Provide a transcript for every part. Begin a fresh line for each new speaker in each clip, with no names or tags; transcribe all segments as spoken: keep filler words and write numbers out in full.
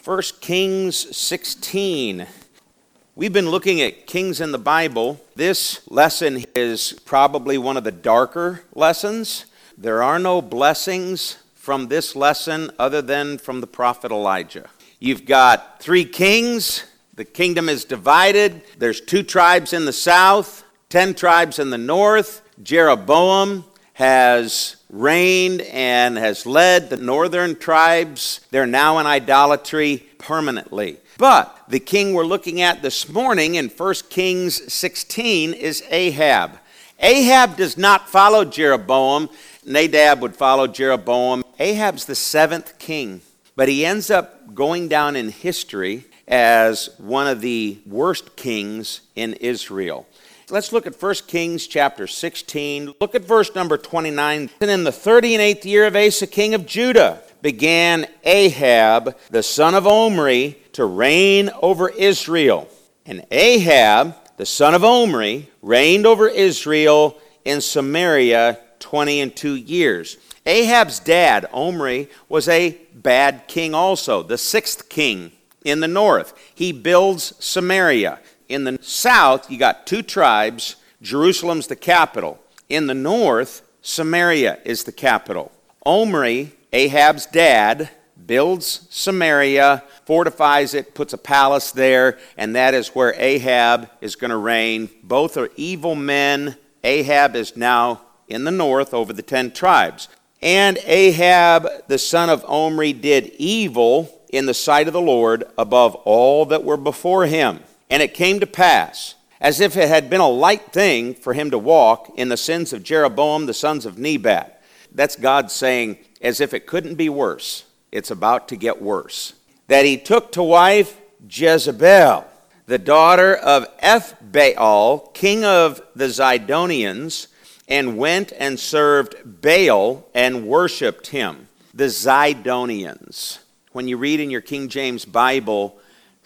First Kings sixteen. We've been looking at kings in the Bible. This lesson is probably one of the darker lessons. There are no blessings from this lesson other than from the prophet Elijah. You've got three kings. The kingdom is divided. There's two tribes in the south, ten tribes in the north. Jeroboam has reigned and has led the northern tribes. They're now in idolatry permanently. But the king we're looking at this morning in First Kings sixteen is Ahab. Ahab does not follow Jeroboam. Nadab would follow Jeroboam. Ahab's the seventh king, but he ends up going down in history as one of the worst kings in Israel. Let's look at First Kings chapter sixteen. Look at verse number twenty-nine. And in the thirty and eighth year of Asa, king of Judah, began Ahab, the son of Omri, to reign over Israel. And Ahab, the son of Omri, reigned over Israel in Samaria twenty and two years. Ahab's dad, Omri, was a bad king also, the sixth king in the north. He builds Samaria. In the south, you got two tribes. Jerusalem's the capital. In the north, Samaria is the capital. Omri, Ahab's dad, builds Samaria, fortifies it, puts a palace there, and that is where Ahab is going to reign. Both are evil men. Ahab is now in the north over the ten tribes. And Ahab, the son of Omri, did evil in the sight of the Lord above all that were before him. And it came to pass, as if it had been a light thing for him to walk in the sins of Jeroboam, the sons of Nebat. That's God saying, as if it couldn't be worse. It's about to get worse. That he took to wife Jezebel, the daughter of Ethbaal, king of the Zidonians, and went and served Baal and worshipped him. The Zidonians. When you read in your King James Bible,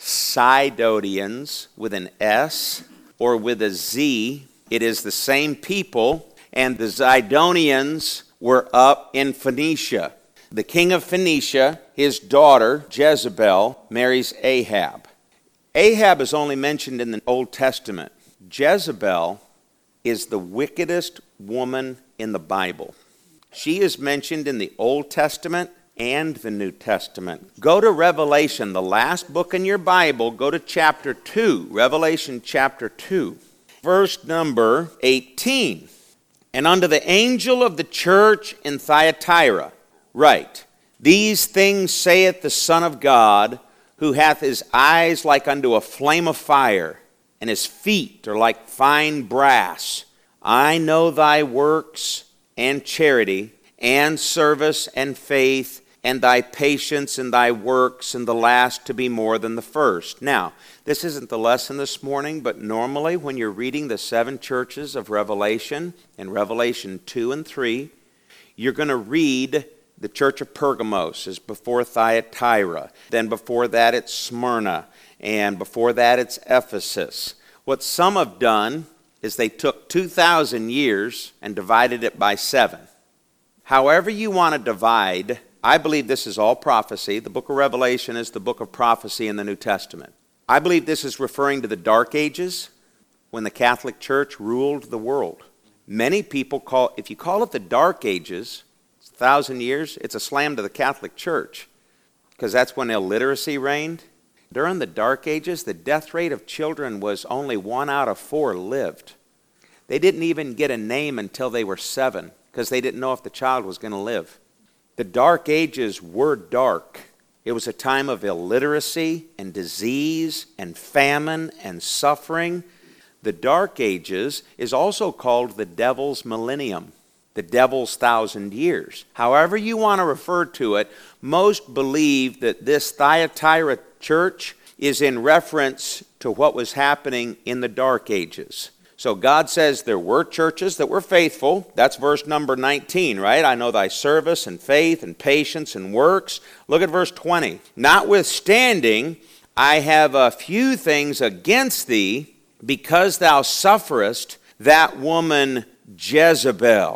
Sidonians with an S or with a Z, it is the same people, and the Zidonians were up in Phoenicia. The king of Phoenicia, his daughter Jezebel, marries Ahab. Ahab is only mentioned in the Old Testament. Jezebel is the wickedest woman in the Bible. She is mentioned in the Old Testament and the New Testament. Go to Revelation, the last book in your Bible. Go to chapter two, Revelation chapter two, verse number eighteen. And unto the angel of the church in Thyatira write, these things saith the Son of God, who hath his eyes like unto a flame of fire, and his feet are like fine brass. I know thy works and charity and service and faith and thy patience and thy works, and the last to be more than the first. Now, this isn't the lesson this morning, but normally when you're reading the seven churches of Revelation, in Revelation two and three, you're going to read the church of Pergamos is before Thyatira. Then before that it's Smyrna. And before that it's Ephesus. What some have done is they took two thousand years and divided it by seven. However you want to divide, I believe this is all prophecy. The book of Revelation is the book of prophecy in the New Testament. I believe this is referring to the Dark Ages when the Catholic Church ruled the world. Many people call, if you call it the Dark Ages, it's a thousand years, it's a slam to the Catholic Church because that's when illiteracy reigned. During the Dark Ages, the death rate of children was only one out of four lived. They didn't even get a name until they were seven because they didn't know if the child was going to live. The Dark Ages were dark. It was a time of illiteracy and disease and famine and suffering. The Dark Ages is also called the Devil's Millennium, the Devil's thousand years. However you want to refer to it, most believe that this Thyatira church is in reference to what was happening in the Dark Ages. So God says there were churches that were faithful. That's verse number nineteen, right? I know thy service and faith and patience and works. Look at verse twenty. Notwithstanding, I have a few things against thee, because thou sufferest that woman Jezebel,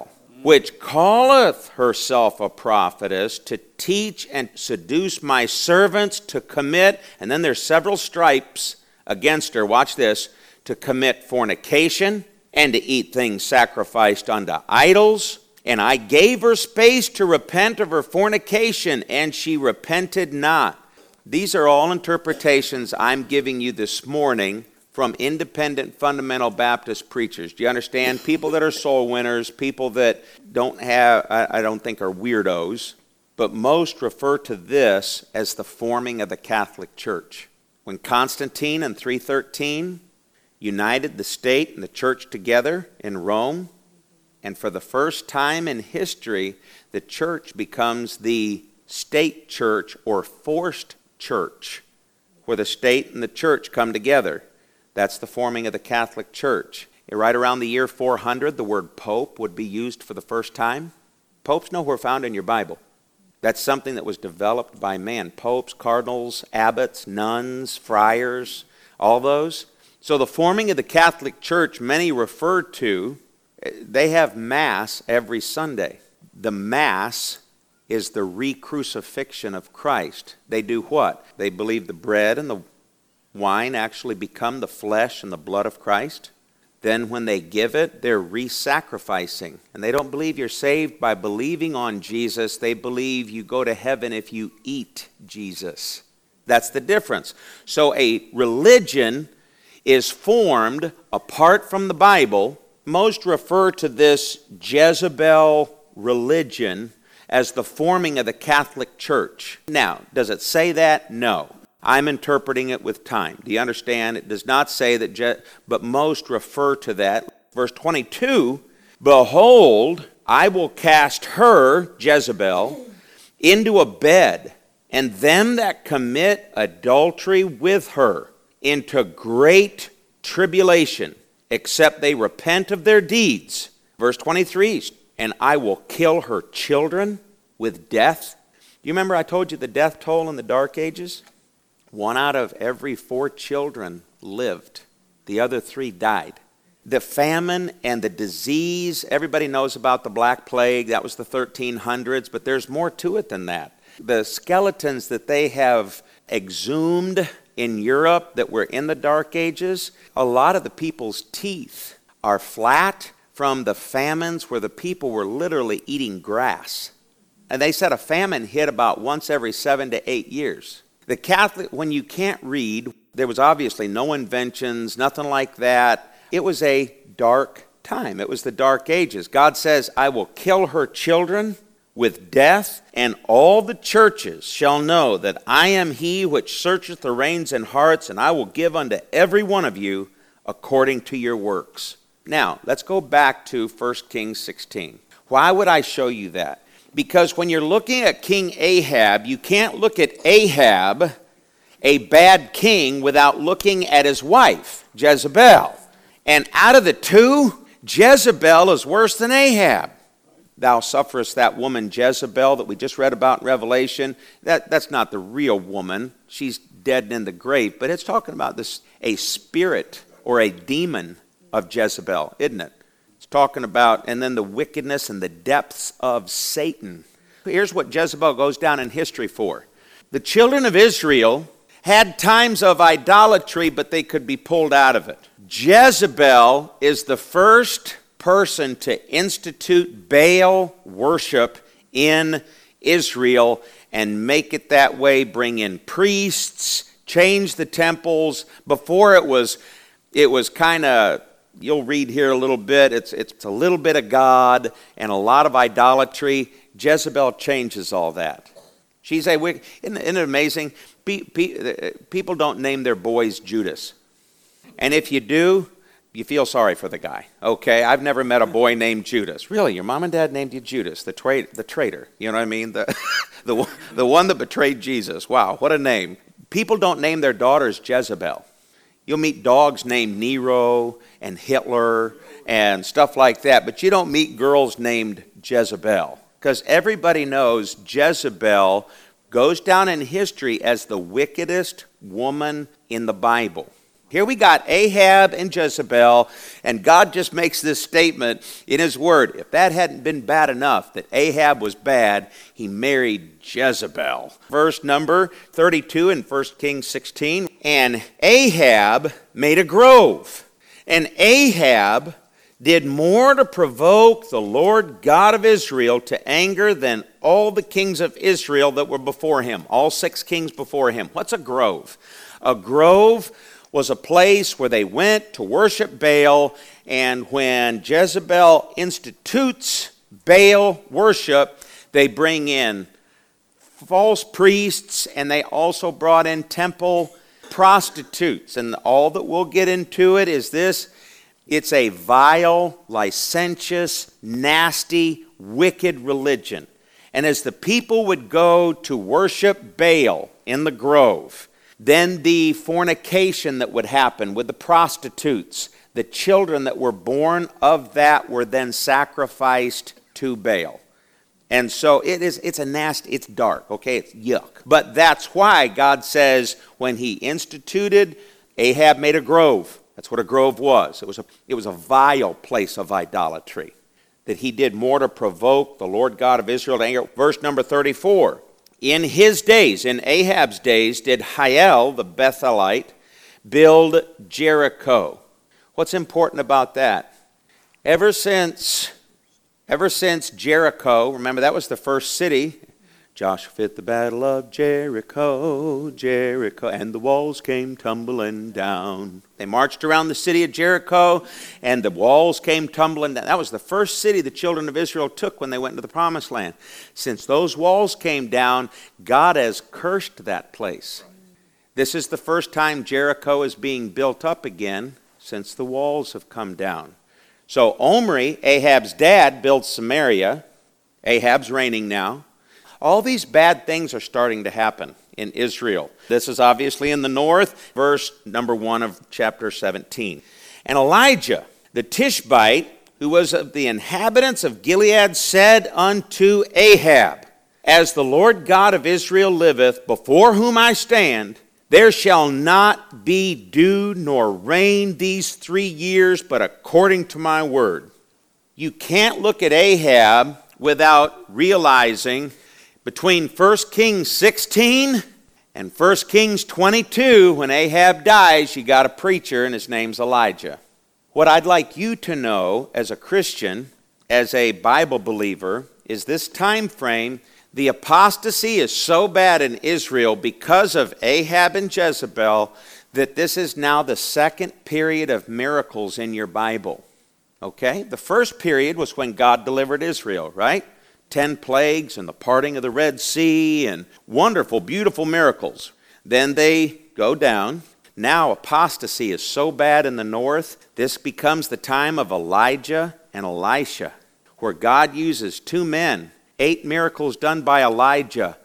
which calleth herself a prophetess, to teach and seduce my servants to commit, and then there's several stripes against her, watch this, to commit fornication and to eat things sacrificed unto idols. And I gave her space to repent of her fornication, and she repented not. These are all interpretations I'm giving you this morning from independent fundamental Baptist preachers. Do you understand? People that are soul winners, people that don't have, I, I don't think are weirdos, but most refer to this as the forming of the Catholic Church. When Constantine in three thirteen united the state and the church together in Rome, and for the first time in history, the church becomes the state church or forced church, where the state and the church come together. That's the forming of the Catholic Church. Right around the year four hundred, the word pope would be used for the first time. Popes nowhere found in your Bible. That's something that was developed by man. Popes, cardinals, abbots, nuns, friars, all those. So the forming of the Catholic Church, many refer to, they have Mass every Sunday. The Mass is the re-crucifixion of Christ. They do what? They believe the bread and the wine actually become the flesh and the blood of Christ. Then when they give it, they're re-sacrificing. And they don't believe you're saved by believing on Jesus. They believe you go to heaven if you eat Jesus. That's the difference. So a religion is formed apart from the Bible. Most refer to this Jezebel religion as the forming of the Catholic Church. Now, does it say that? No. I'm interpreting it with time. Do you understand? It does not say that, Je- but most refer to that. Verse twenty-two, behold, I will cast her, Jezebel, into a bed, and them that commit adultery with her into great tribulation, except they repent of their deeds. Verse twenty-three, and I will kill her children with death. Do you remember I told you the death toll in the Dark Ages? One out of every four children lived. The other three died. The famine and the disease, everybody knows about the Black Plague. That was the thirteen hundreds, but there's more to it than that. The skeletons that they have exhumed in Europe that were in the Dark Ages, a lot of the people's teeth are flat from the famines where the people were literally eating grass. And they said a famine hit about once every seven to eight years. The Catholic, when you can't read, there was obviously no inventions, nothing like that. It was a dark time. It was the Dark Ages. God says, I will kill her children with death, and all the churches shall know that I am he which searcheth the reins and hearts, and I will give unto every one of you according to your works. Now, let's go back to First Kings sixteen. Why would I show you that? Because when you're looking at King Ahab, you can't look at Ahab, a bad king, without looking at his wife, Jezebel. And out of the two, Jezebel is worse than Ahab. Thou sufferest that woman Jezebel that we just read about in Revelation. That, that's not the real woman. She's dead and in the grave. But it's talking about this a spirit or a demon of Jezebel, isn't it? It's talking about, and then the wickedness and the depths of Satan. Here's what Jezebel goes down in history for. The children of Israel had times of idolatry, but they could be pulled out of it. Jezebel is the first person to institute Baal worship in Israel and make it that way, bring in priests, change the temples. Before it was, it was kind of, you'll read here a little bit, it's, it's a little bit of God and a lot of idolatry. Jezebel changes all that. She's a wicked, isn't, isn't it amazing? Pe, pe, people don't name their boys Judas. And if you do, you feel sorry for the guy. Okay, I've never met a boy named Judas. Really, your mom and dad named you Judas, the, tra- the traitor. You know what I mean? The, the, the one that betrayed Jesus. Wow, what a name. People don't name their daughters Jezebel. You'll meet dogs named Nero and Hitler and stuff like that, but you don't meet girls named Jezebel. Because everybody knows Jezebel goes down in history as the wickedest woman in the Bible. Here we got Ahab and Jezebel, and God just makes this statement in his word. If that hadn't been bad enough, that Ahab was bad, he married Jezebel. Verse number thirty-two in First Kings sixteen. And Ahab made a grove, and Ahab did more to provoke the Lord God of Israel to anger than all the kings of Israel that were before him, all six kings before him. What's a grove? A grove was a place where they went to worship Baal, and when Jezebel institutes Baal worship, they bring in false priests, and they also brought in temple prostitutes. And all that we'll get into it is this: it's a vile, licentious, nasty, wicked religion. And as the people would go to worship Baal in the grove, then the fornication that would happen with the prostitutes, the children that were born of that were then sacrificed to Baal. And so it is, it's a nasty, it's dark, okay, it's yuck. But that's why God says when he instituted, Ahab made a grove. That's what a grove was. It was a, it was a vile place of idolatry. That he did more to provoke the Lord God of Israel to anger. Verse number thirty-four. In his days, in Ahab's days, did Hiel the Bethelite build Jericho. What's important about that? Ever since, ever since Jericho, remember that was the first city. Joshua fit the battle of Jericho, Jericho, and the walls came tumbling down. They marched around the city of Jericho, and the walls came tumbling down. That was the first city the children of Israel took when they went into the promised land. Since those walls came down, God has cursed that place. This is the first time Jericho is being built up again since the walls have come down. So Omri, Ahab's dad, built Samaria. Ahab's reigning now. All these bad things are starting to happen in Israel. This is obviously in the north, verse number one of chapter seventeen. And Elijah, the Tishbite, who was of the inhabitants of Gilead, said unto Ahab, As the Lord God of Israel liveth, before whom I stand, there shall not be dew nor rain these three years, but according to my word. You can't look at Ahab without realizing between First Kings sixteen and First Kings twenty-two, when Ahab dies, you got a preacher, and his name's Elijah. What I'd like you to know as a Christian, as a Bible believer, is this time frame. The apostasy is so bad in Israel because of Ahab and Jezebel that this is now the second period of miracles in your Bible. Okay? The first period was when God delivered Israel, right? Ten plagues and the parting of the Red Sea and wonderful, beautiful miracles. Then they go down. Now apostasy is so bad in the north, this becomes the time of Elijah and Elisha, where God uses two men. Eight miracles done by Elijah,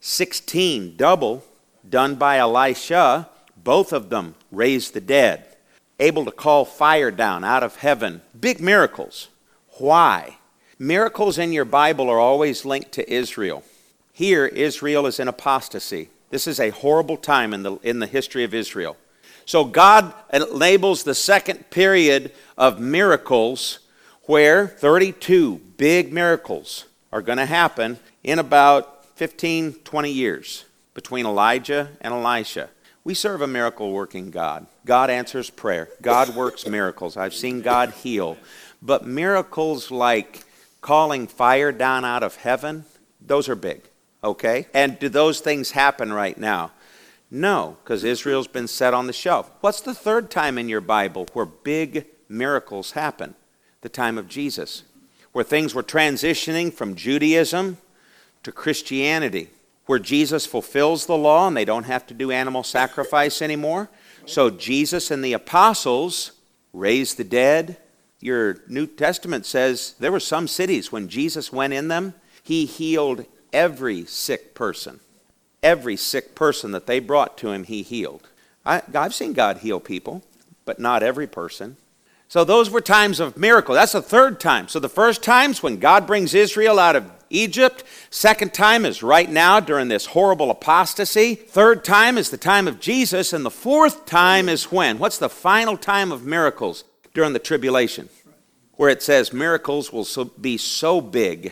sixteen double done by Elisha. Both of them raised the dead, able to call fire down out of heaven. Big miracles. Why? Miracles in your Bible are always linked to Israel. Here, Israel is in apostasy. This is a horrible time in the, in the history of Israel. So God labels the second period of miracles where thirty-two big miracles are going to happen in about fifteen, twenty years between Elijah and Elisha. We serve a miracle-working God. God answers prayer. God works miracles. I've seen God heal. But miracles like calling fire down out of heaven, those are big, okay? And do those things happen right now? No, because Israel's been set on the shelf. What's the third time in your Bible where big miracles happen? The time of Jesus, where things were transitioning from Judaism to Christianity, where Jesus fulfills the law and they don't have to do animal sacrifice anymore. So Jesus and the apostles raised the dead. Your New Testament says there were some cities when Jesus went in them, he healed every sick person. Every sick person that they brought to him, he healed. I, I've seen God heal people, but not every person. So those were times of miracle. That's the third time. So the first time's when God brings Israel out of Egypt. Second time is right now during this horrible apostasy. Third time is the time of Jesus. And the fourth time is when? What's the final time of miracles during the tribulation? Where it says miracles will so, be so big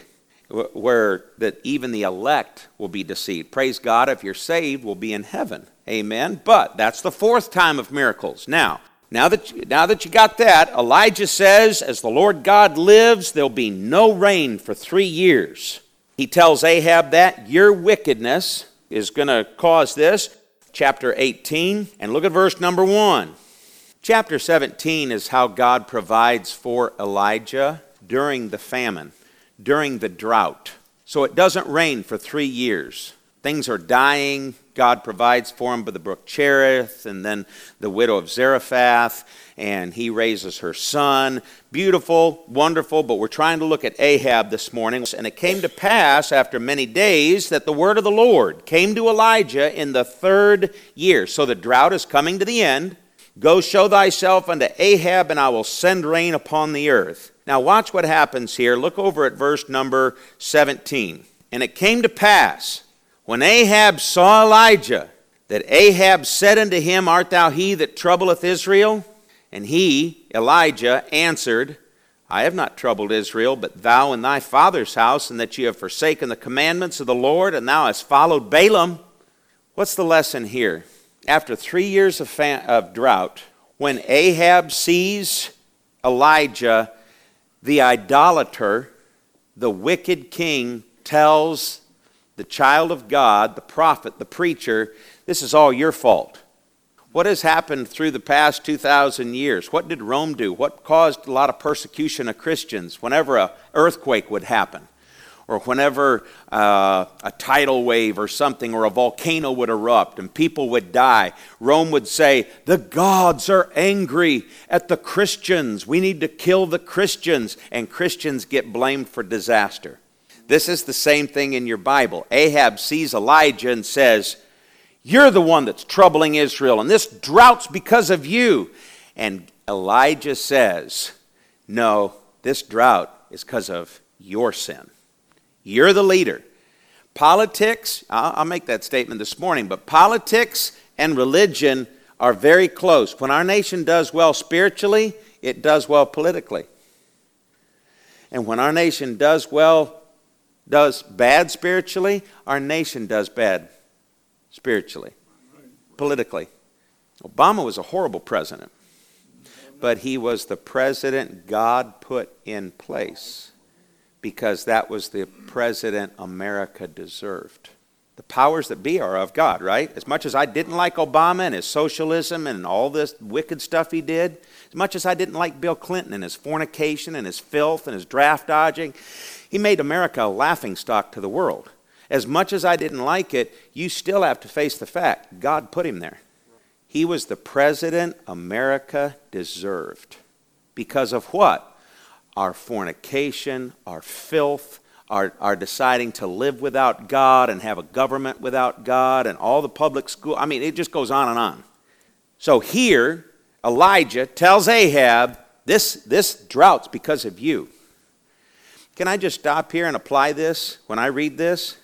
where that even the elect will be deceived. Praise God, if you're saved, we'll be in heaven. Amen. But that's the fourth time of miracles. Now, now that, you, now that you got that, Elijah says, as the Lord God lives, there'll be no rain for three years. He tells Ahab that your wickedness is going to cause this. Chapter eighteen, and look at verse number one. Chapter seventeen is how God provides for Elijah during the famine, during the drought. So it doesn't rain for three years. Things are dying. God provides for him by the brook Cherith, and then the widow of Zarephath, and he raises her son. Beautiful, wonderful, but we're trying to look at Ahab this morning. And it came to pass after many days that the word of the Lord came to Elijah in the third year. So the drought is coming to the end. Go show thyself unto Ahab, and I will send rain upon the earth. Now watch what happens here. Look over at verse number seventeen. And it came to pass, when Ahab saw Elijah, that Ahab said unto him, Art thou he that troubleth Israel? And he, Elijah, answered, I have not troubled Israel, but thou and thy father's house, and that ye have forsaken the commandments of the Lord, and thou hast followed Balaam. What's the lesson here? After three years of, fa- of drought, when Ahab sees Elijah, the idolater, the wicked king, tells the child of God, the prophet, the preacher, this is all your fault. What has happened through the past two thousand years? What did Rome do? What caused a lot of persecution of Christians whenever an earthquake would happen? Or whenever uh, a tidal wave or something or a volcano would erupt and people would die, Rome would say, the gods are angry at the Christians. We need to kill the Christians. And Christians get blamed for disaster. This is the same thing in your Bible. Ahab sees Elijah and says, you're the one that's troubling Israel, and this drought's because of you. And Elijah says, no, this drought is because of your sin. You're the leader. Politics, I'll make that statement this morning, but politics and religion are very close. When our nation does well spiritually, it does well politically. And when our nation does well, does bad spiritually, our nation does bad spiritually, politically. Obama was a horrible president, but he was the president God put in place because that was the president America deserved. The powers that be are of God, right? As much as I didn't like Obama and his socialism and all this wicked stuff he did, as much as I didn't like Bill Clinton and his fornication and his filth and his draft dodging, he made America a laughingstock to the world. As much as I didn't like it, you still have to face the fact God put him there. He was the president America deserved. Because of what? Our fornication, our filth, our, our deciding to live without God and have a government without God and all the public school. I mean, it just goes on and on. So here, Elijah tells Ahab, this, this drought's because of you. Can I just stop here and apply this when I read this?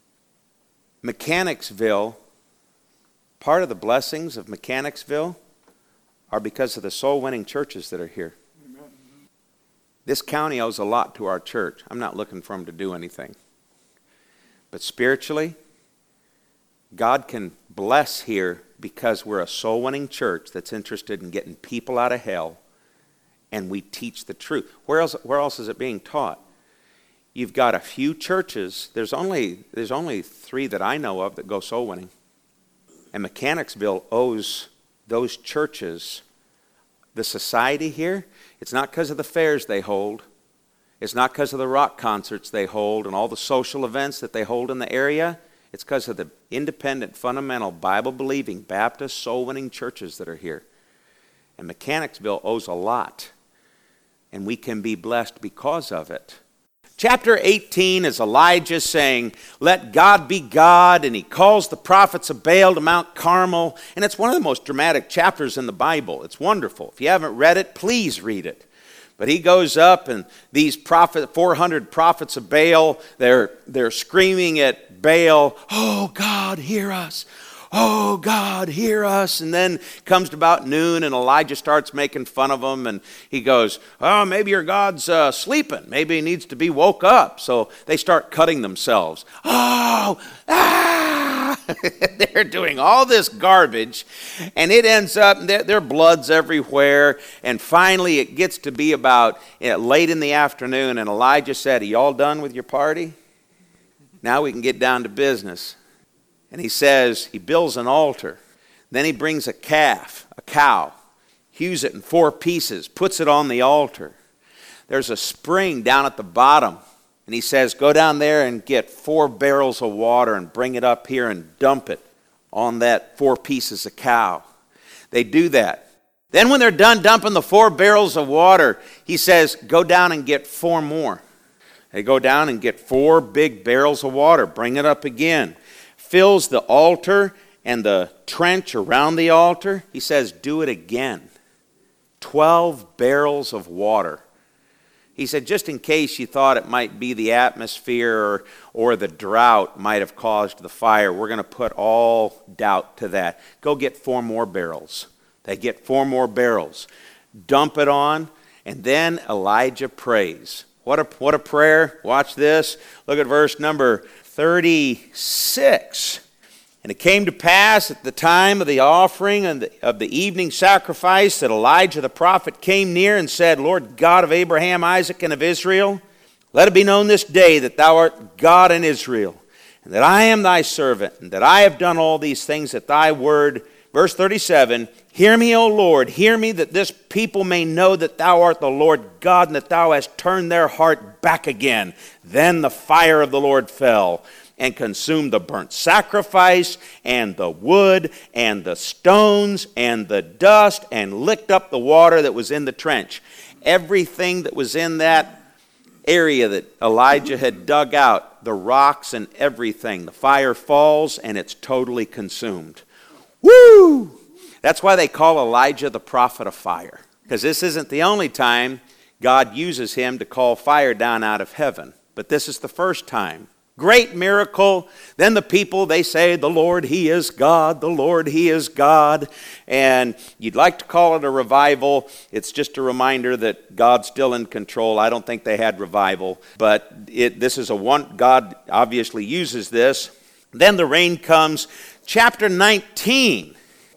Mechanicsville, part of the blessings of Mechanicsville are because of the soul-winning churches that are here. Amen. This county owes a lot to our church. I'm not looking for them to do anything. But spiritually, God can bless here because we're a soul-winning church that's interested in getting people out of hell, and we teach the truth. Where else, where else is it being taught? You've got a few churches. There's only, there's only three that I know of that go soul winning. And Mechanicsville owes those churches, the society here. It's not because of the fairs they hold. It's not because of the rock concerts they hold and all the social events that they hold in the area. It's because of the independent, fundamental, Bible-believing, Baptist, soul-winning churches that are here. And Mechanicsville owes a lot. And we can be blessed because of it. Chapter eighteen is Elijah saying, let God be God, and he calls the prophets of Baal to Mount Carmel. And it's one of the most dramatic chapters in the Bible. It's wonderful. If you haven't read it, please read it. But he goes up, and these prophet, four hundred prophets of Baal, they're, they're screaming at Baal, "Oh, God, hear us. Oh, God, hear us." And then comes to about noon, and Elijah starts making fun of them, and he goes, "Oh, maybe your God's uh, sleeping. Maybe he needs to be woke up." So they start cutting themselves. Oh, ah! They're doing all this garbage, and it ends up, their, their blood's everywhere, and finally it gets to be about you know, late in the afternoon, and Elijah said, "Are you all done with your party? Now we can get down to business." And he says, he builds an altar. Then he brings a calf, a cow, hews it in four pieces, puts it on the altar. There's a spring down at the bottom. And he says, "Go down there and get four barrels of water and bring it up here and dump it on that four pieces of cow." They do that. Then when they're done dumping the four barrels of water, he says, "Go down and get four more." They go down and get four big barrels of water, bring it up again. Fills the altar and the trench around the altar. He says, "Do it again." Twelve barrels of water. He said, just in case you thought it might be the atmosphere or, or the drought might have caused the fire, we're going to put all doubt to that. Go get four more barrels. They get four more barrels. Dump it on, and then Elijah prays. What a, what a prayer. Watch this. Look at verse number thirty-six. "And it came to pass at the time of the offering and the, of the evening sacrifice that Elijah the prophet came near and said, 'Lord God of Abraham, Isaac, and of Israel, let it be known this day that thou art God in Israel, and that I am thy servant, and that I have done all these things at thy word.'" Verse thirty-seven, "Hear me, O Lord, hear me, that this people may know that thou art the Lord God, and that thou hast turned their heart back again." Then the fire of the Lord fell and consumed the burnt sacrifice and the wood and the stones and the dust and licked up the water that was in the trench. Everything that was in that area that Elijah had dug out, the rocks and everything, the fire falls and it's totally consumed. Woo! That's why they call Elijah the prophet of fire, because this isn't the only time God uses him to call fire down out of heaven, but this is the first time. Great miracle. Then the people, they say, "The Lord, He is God. The Lord, He is God." And you'd like to call it a revival. It's just a reminder that God's still in control. I don't think they had revival, but it, this is a one. God obviously uses this. Then the rain comes. Chapter nineteen.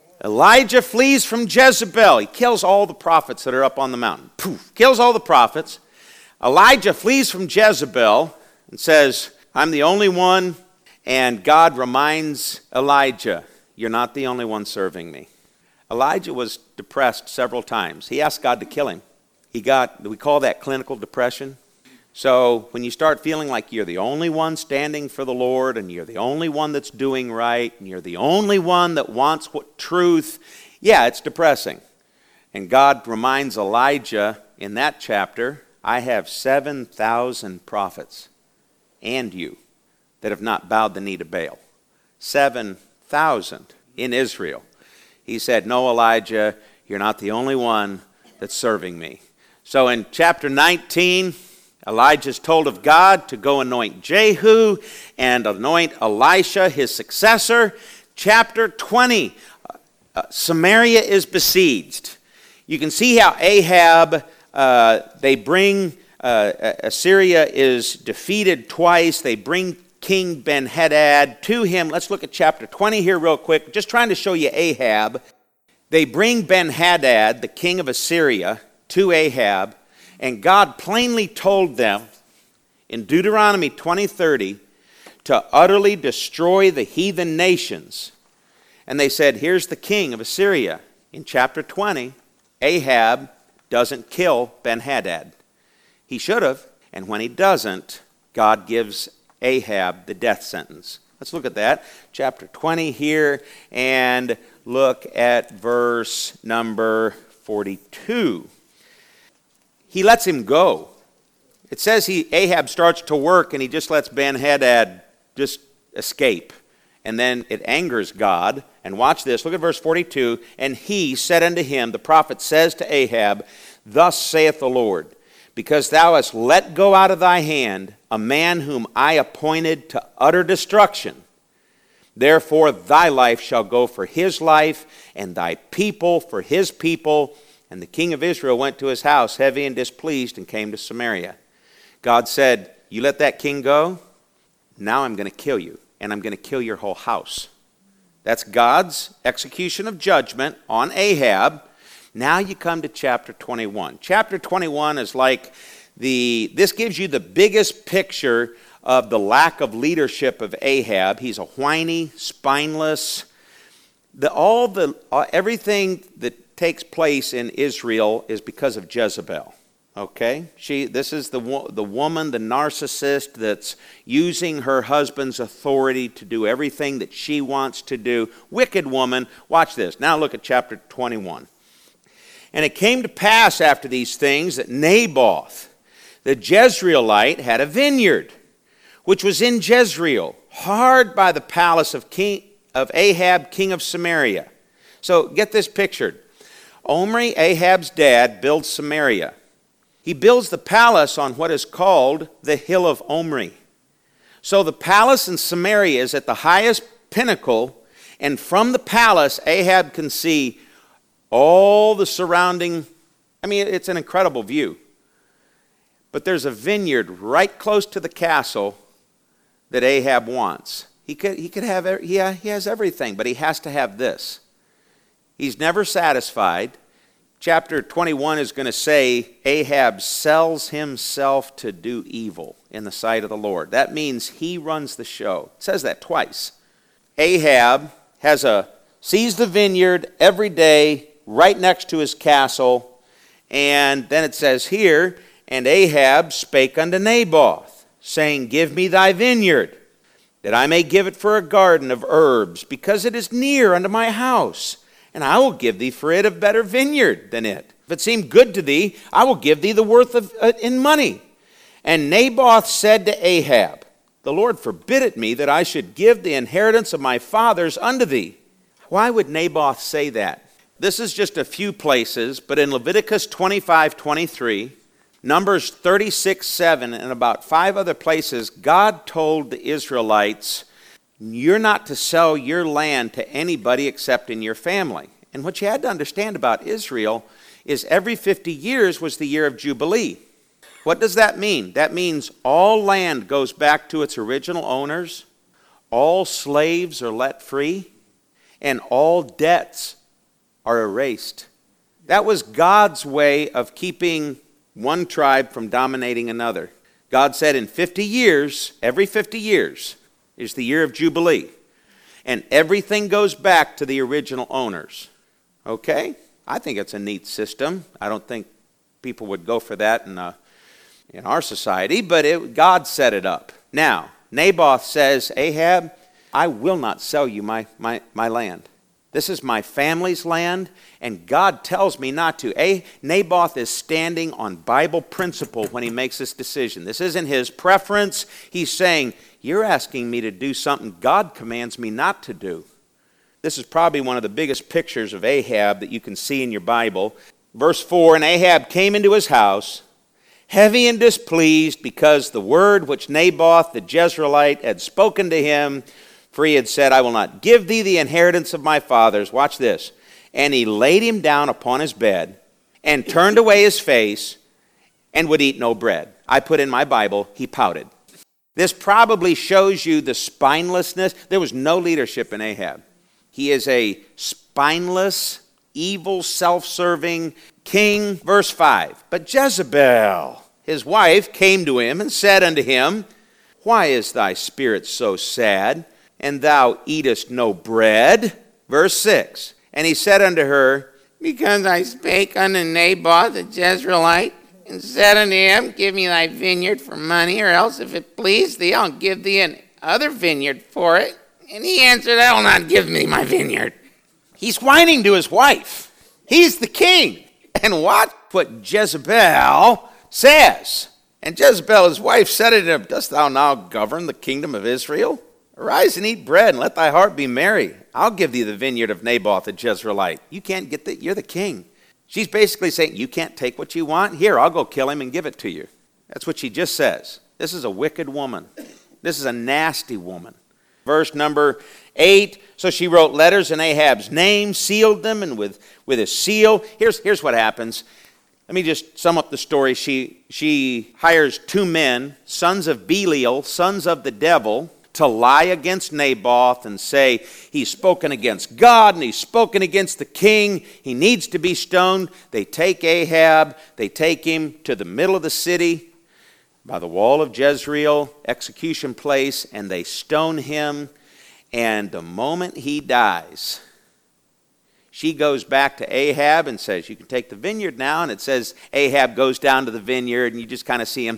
Elijah flees from Jezebel. He kills all the prophets that are up on the mountain. Poof, kills all the prophets. Elijah flees from Jezebel and says, "I'm the only one," and God reminds Elijah, "You're not the only one serving me." Elijah was depressed several times. He asked God to kill him. He got, we call that clinical depression. So when you start feeling like you're the only one standing for the Lord, and you're the only one that's doing right, and you're the only one that wants what truth, yeah, it's depressing. And God reminds Elijah in that chapter, "I have seven thousand prophets and you that have not bowed the knee to Baal." seven thousand in Israel. He said, "No, Elijah, you're not the only one that's serving me." So in chapter nineteen, Elijah's told of God to go anoint Jehu and anoint Elisha, his successor. Chapter twenty, uh, Samaria is besieged. You can see how Ahab, uh, they bring, uh, Assyria is defeated twice. They bring King Ben-Hadad to him. Let's look at chapter twenty here real quick. Just trying to show you Ahab. They bring Ben-Hadad, the king of Assyria, to Ahab. And God plainly told them in Deuteronomy twenty thirty to utterly destroy the heathen nations. And they said, "Here's the king of Assyria." In chapter twenty, Ahab doesn't kill Ben-Hadad. He should have, and when he doesn't, God gives Ahab the death sentence. Let's look at that. Chapter twenty here, and look at verse number forty-two. He lets him go. It says he Ahab starts to work and he just lets Ben-Hadad just escape. And then it angers God, And watch this. Look at verse forty-two. And he said unto him, the prophet says to Ahab, thus saith the Lord, because thou hast let go out of thy hand a man whom I appointed to utter destruction, therefore thy life shall go for his life, and thy people for his people. And the king of Israel went to his house heavy and displeased, and came to Samaria. God said, you let that king go? Now I'm going to kill you, and I'm going to kill your whole house. That's God's execution of judgment on Ahab. Now you come to chapter twenty-one. Chapter twenty-one is like the, this gives you the biggest picture of the lack of leadership of Ahab. He's a whiny, spineless, the, all the, uh, everything that takes place in Israel is because of Jezebel. Okay, she. This is the the woman, the narcissist that's using her husband's authority to do everything that she wants to do. Wicked woman. Watch this. Now look at chapter twenty-one. And it came to pass after these things that Naboth, the Jezreelite, had a vineyard, which was in Jezreel, hard by the palace of king of Ahab, king of Samaria. So get this pictured. Omri, Ahab's dad, builds Samaria. He builds the palace on what is called the hill of Omri. So the palace in Samaria is at the highest pinnacle, and from the palace, Ahab can see all the surrounding, I mean, it's an incredible view. But there's a vineyard right close to the castle that Ahab wants. He could, he could have, he, he has everything, but he has to have this. He's never satisfied. Chapter twenty-one is going to say Ahab sells himself to do evil in the sight of the Lord. That means he runs the show. It says that twice. Ahab has a sees the vineyard every day right next to his castle. And then it says here, and Ahab spake unto Naboth, saying, give me thy vineyard, that I may give it for a garden of herbs, because it is near unto my house. And I will give thee for it a better vineyard than it. If it seem good to thee, I will give thee the worth of it in money. And Naboth said to Ahab, the Lord forbid it me that I should give the inheritance of my fathers unto thee. Why would Naboth say that? This is just a few places, but in Leviticus twenty-five twenty-three, Numbers thirty-six seven, and about five other places, God told the Israelites, you're not to sell your land to anybody except in your family. And what you had to understand about Israel is every fifty years was the year of Jubilee. What does that mean? That means all land goes back to its original owners, all slaves are let free, and all debts are erased. That was God's way of keeping one tribe from dominating another. God said in fifty years, every fifty years, is the year of Jubilee. And everything goes back to the original owners. Okay? I think it's a neat system. I don't think people would go for that in, uh, in our society, but it, God set it up. Now, Naboth says, Ahab, I will not sell you my, my, my land. This is my family's land, and God tells me not to. A, Naboth is standing on Bible principle when he makes this decision. This isn't his preference. He's saying, you're asking me to do something God commands me not to do. This is probably one of the biggest pictures of Ahab that you can see in your Bible. Verse four, and Ahab came into his house, heavy and displeased, because the word which Naboth the Jezreelite had spoken to him, for he had said, I will not give thee the inheritance of my fathers. Watch this. And he laid him down upon his bed, and turned away his face, and would eat no bread. I put in my Bible, he pouted. This probably shows you the spinelessness. There was no leadership in Ahab. He is a spineless, evil, self-serving king. Verse five, but Jezebel, his wife, came to him and said unto him, why is thy spirit so sad, and thou eatest no bread? Verse six, and he said unto her, because I spake unto Naboth the Jezreelite, and said unto him, give me thy vineyard for money, or else if it please thee, I'll give thee an other vineyard for it. And he answered, I will not give me my vineyard. He's whining to his wife. He's the king. And watch what Jezebel says. And Jezebel, his wife, said unto him, dost thou now govern the kingdom of Israel? Arise and eat bread, and let thy heart be merry. I'll give thee the vineyard of Naboth the Jezreelite. You can't get the, you're the king. She's basically saying, you can't take what you want. Here, I'll go kill him and give it to you. That's what she just says. This is a wicked woman. This is a nasty woman. Verse number eight, so she wrote letters in Ahab's name, sealed them, and with, with a seal. Here's, here's what happens. Let me just sum up the story. She, she hires two men, sons of Belial, sons of the devil, to lie against Naboth and say, he's spoken against God and he's spoken against the king. He needs to be stoned. They take Ahab, they take him to the middle of the city by the wall of Jezreel, execution place, and they stone him. And the moment he dies, she goes back to Ahab and says, you can take the vineyard now. And it says Ahab goes down to the vineyard, and you just kind of see him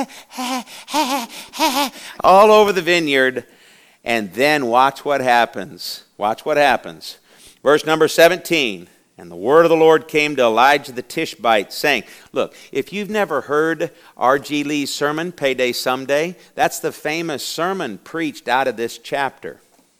all over the vineyard. And then watch what happens. Watch what happens. Verse number seventeen. And the word of the Lord came to Elijah the Tishbite, saying, look, if you've never heard R G Lee's sermon, Payday Someday, that's the famous sermon preached out of this chapter.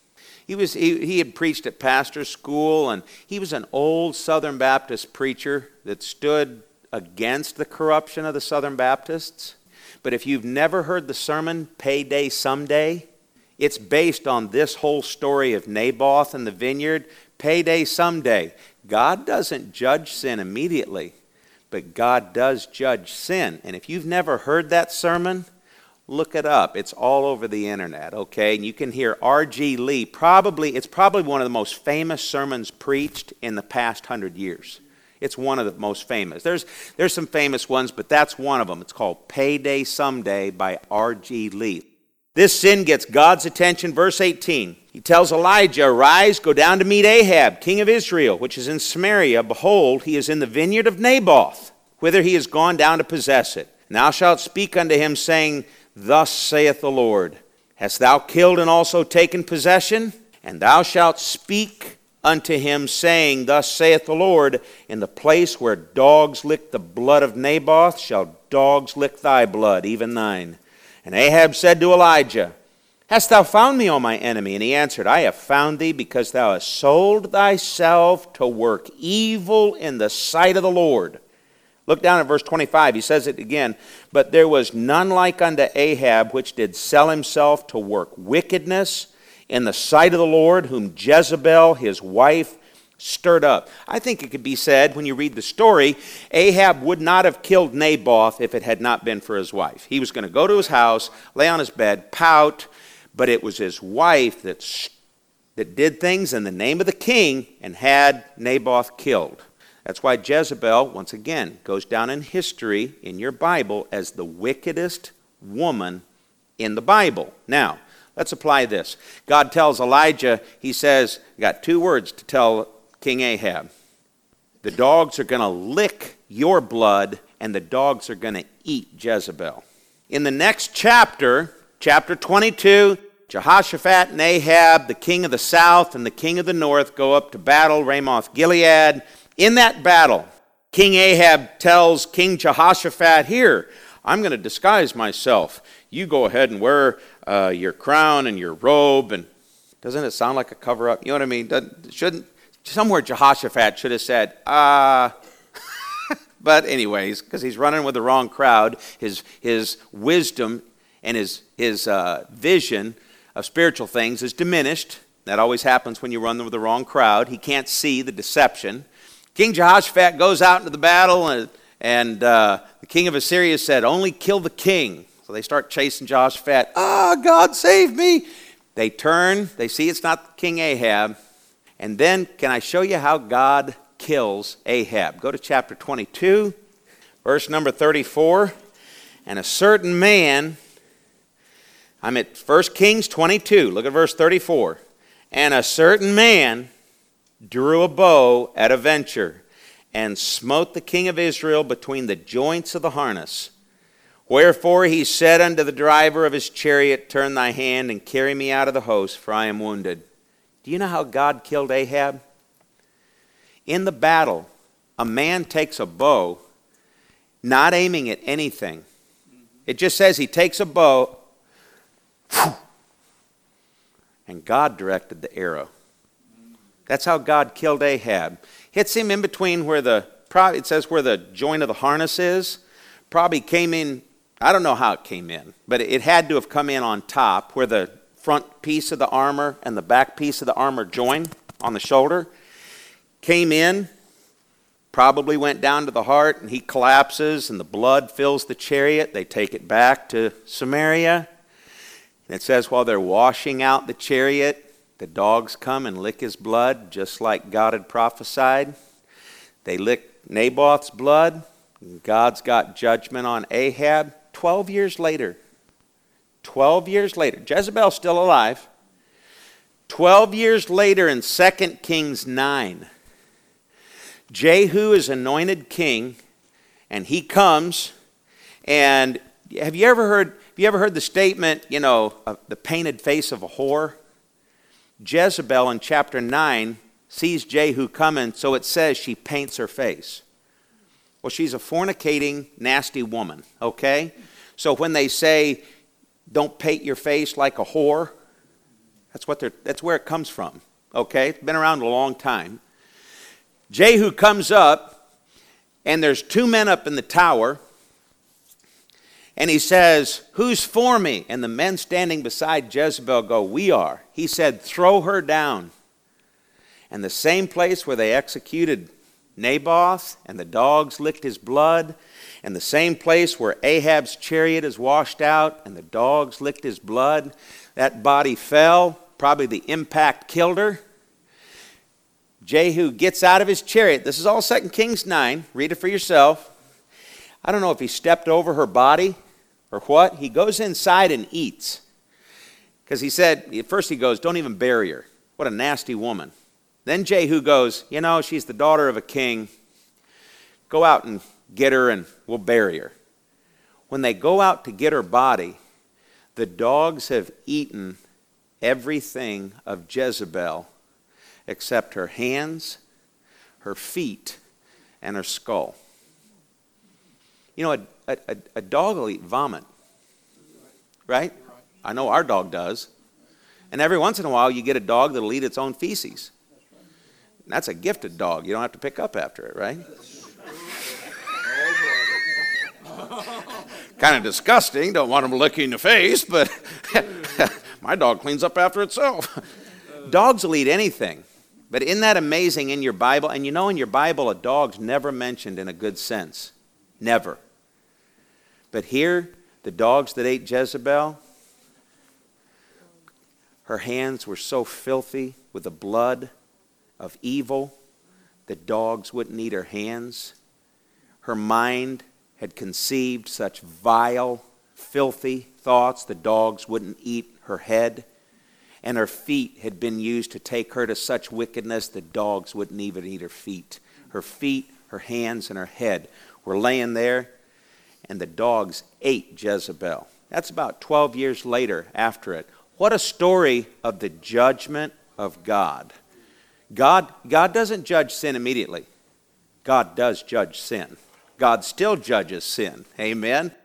He was he, he had preached at pastor school, and he was an old Southern Baptist preacher that stood against the corruption of the Southern Baptists. But if you've never heard the sermon, Payday Someday, it's based on this whole story of Naboth and the vineyard. Payday Someday. God doesn't judge sin immediately, but God does judge sin. And if you've never heard that sermon, look it up. It's all over the internet, okay? And you can hear R G Lee. Probably, it's probably one of the most famous sermons preached in the past hundred years. It's one of the most famous. There's, there's some famous ones, but that's one of them. It's called Payday Someday by R G Lee. This sin gets God's attention. Verse eighteen. He tells Elijah, arise, go down to meet Ahab, king of Israel, which is in Samaria. Behold, he is in the vineyard of Naboth, whither he is gone down to possess it. And thou shalt speak unto him, saying, thus saith the Lord, hast thou killed and also taken possession? And thou shalt speak unto him, saying, thus saith the Lord, in the place where dogs lick the blood of Naboth, shall dogs lick thy blood, even thine. And Ahab said to Elijah, hast thou found me, O my enemy? And he answered, I have found thee, because thou hast sold thyself to work evil in the sight of the Lord. Look down at verse twenty-five. He says it again. But there was none like unto Ahab, which did sell himself to work wickedness in the sight of the Lord, whom Jezebel, his wife, stirred up. I think it could be said, when you read the story, Ahab would not have killed Naboth if it had not been for his wife. He was going to go to his house, lay on his bed, pout, but it was his wife that, that did things in the name of the king and had Naboth killed. That's why Jezebel, once again, goes down in history in your Bible as the wickedest woman in the Bible. Now, let's apply this. God tells Elijah, he says, got two words to tell King Ahab. The dogs are going to lick your blood, and the dogs are going to eat Jezebel. In the next chapter, chapter twenty-two, Jehoshaphat and Ahab, the king of the south and the king of the north, go up to battle Ramoth Gilead. In that battle, King Ahab tells King Jehoshaphat, here, I'm going to disguise myself. You go ahead and wear uh, your crown and your robe. And doesn't it sound like a cover-up? You know what I mean? Doesn't, shouldn't somewhere Jehoshaphat should have said, ah. Uh, but anyways, because he's running with the wrong crowd, his his wisdom and his his uh, vision of spiritual things is diminished. That always happens when you run with the wrong crowd. He can't see the deception. King Jehoshaphat goes out into the battle, and, and uh, the king of Assyria said, only kill the king. So they start chasing Jehoshaphat. Ah, God save me. They turn, they see it's not King Ahab. And then, can I show you how God kills Ahab? Go to chapter twenty-two, verse number thirty-four. And a certain man, I'm at First Kings twenty-two, look at verse thirty-four. And a certain man drew a bow at a venture, and smote the king of Israel between the joints of the harness. Wherefore he said unto the driver of his chariot, turn thy hand and carry me out of the host, for I am wounded. Do you know how God killed Ahab? In the battle, a man takes a bow, not aiming at anything. It just says he takes a bow, and God directed the arrow. That's how God killed Ahab. Hits him in between where the, it says where the joint of the harness is. Probably came in, I don't know how it came in, but it had to have come in on top where the front piece of the armor and the back piece of the armor join on the shoulder. Came in, probably went down to the heart, and he collapses, and the blood fills the chariot. They take it back to Samaria. And it says while they're washing out the chariot, the dogs come and lick his blood, just like God had prophesied. They lick Naboth's blood. And God's got judgment on Ahab. Twelve years later, twelve years later, Jezebel's still alive. Twelve years later in Second Kings nine, Jehu is anointed king, and he comes, and have you ever heard, have you ever heard the statement, you know, of the painted face of a whore? Jezebel in chapter nine sees Jehu coming, so it says she paints her face. Well, she's a fornicating, nasty woman, okay? So when they say, don't paint your face like a whore, that's what they're, that's where it comes from, okay? It's been around a long time. Jehu comes up, and there's two men up in the tower, and he says, who's for me? And the men standing beside Jezebel go, we are. He said, throw her down. And the same place where they executed Naboth, and the dogs licked his blood, and the same place where Ahab's chariot is washed out, and the dogs licked his blood, that body fell. Probably the impact killed her. Jehu gets out of his chariot. This is all Second Kings nine. Read it for yourself. I don't know if he stepped over her body or what. He goes inside and eats. Because he said, at first he goes, don't even bury her. What a nasty woman. Then Jehu goes, you know, she's the daughter of a king. Go out and get her and we'll bury her. When they go out to get her body, the dogs have eaten everything of Jezebel except her hands, her feet, and her skull. You know, a, a, a dog will eat vomit, right? I know our dog does. And every once in a while, you get a dog that'll eat its own feces. And that's a gifted dog. You don't have to pick up after it, right? Kind of disgusting. Don't want them licking the face, but my dog cleans up after itself. Dogs will eat anything. But isn't that amazing in your Bible? And you know in your Bible, a dog's never mentioned in a good sense. Never. But here, the dogs that ate Jezebel, her hands were so filthy with the blood of evil, the dogs wouldn't eat her hands. Her mind had conceived such vile, filthy thoughts, the dogs wouldn't eat her head. And her feet had been used to take her to such wickedness, the dogs wouldn't even eat her feet. Her feet, her hands, and her head were laying there, and the dogs ate Jezebel. That's about twelve years later after it. What a story of the judgment of God. God, God doesn't judge sin immediately. God does judge sin. God still judges sin. Amen?